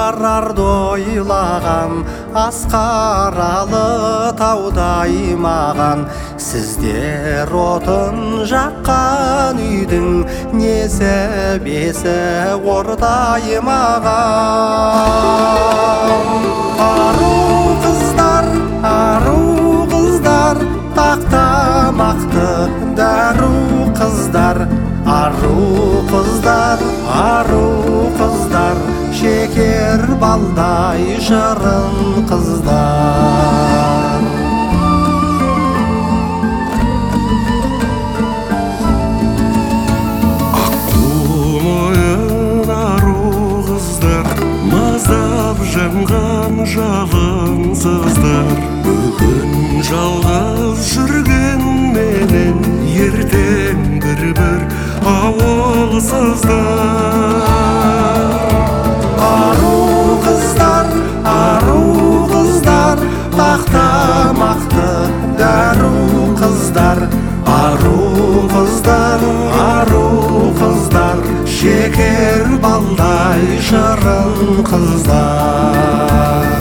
барарды ойлаған, асқаралы таудай маған. Сіздер отын жаққан үйдің несібесі ордай маған. Ару қыздар, тақтамақты дәру қыздар. Ару қыздар, шекер балдай жырын қыздар. Аққу-мойын ару қыздар, маздап жанған жалынсыздар. Бүгін жалғыз жүрген менен, ертең бір ауылсыздар. Ару қыздар, тақтамақты дәру қыздар. Ару қыздар, шекер балдай жырын қыздар.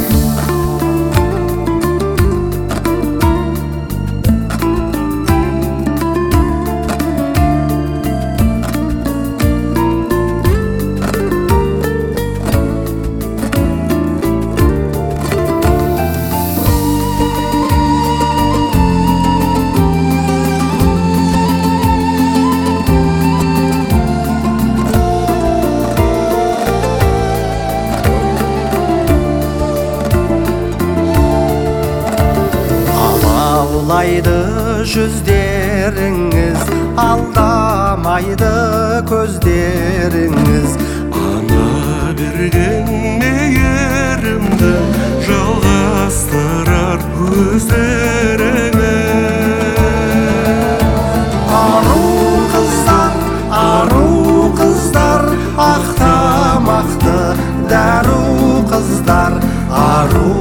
Алайды жүздеріңіз, алдамайды көздеріңіз. Ана берген мейірімді жалғастырар өздеріңіз. Ару қыздар, ақтамақты дәру қыздар. Ару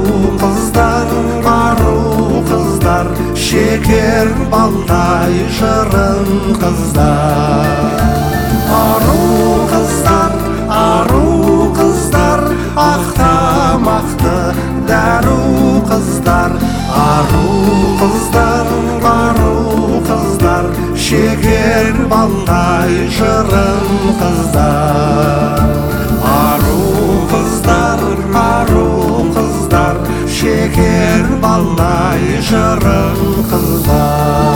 қыздар, шекер балдай жырын қыздар. Ару қыздар, ақтамақты дәру қыздар. Ару қыздар, шекер балдай жырын қыздар. Ару қыздар, шекер балдай жырын қыздар.